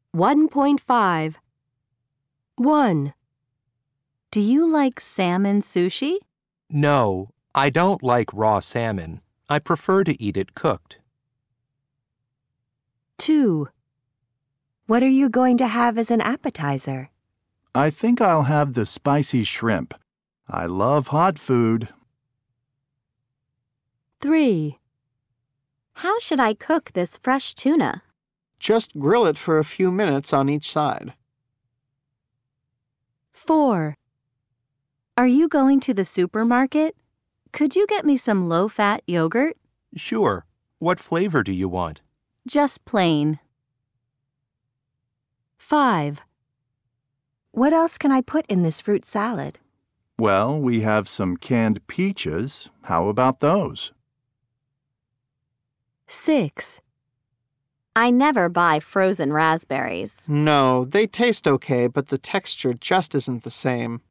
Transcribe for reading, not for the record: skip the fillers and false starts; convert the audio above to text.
1.5. 1. Do you like salmon sushi? No, I don't like raw salmon. I prefer to eat it cooked. 2. What are you going to have as an appetizer? I think I'll have the spicy shrimp. I love hot food. 3. How should I cook this fresh tuna? Just grill it for a few minutes on each side. 4. Are you going to the supermarket? Could you get me some low-fat yogurt? Sure. What flavor do you want? Just plain. 5. What else can I put in this fruit salad? Well, we have some canned peaches. How about those? 6. I never buy frozen raspberries. No, they taste okay, but the texture just isn't the same.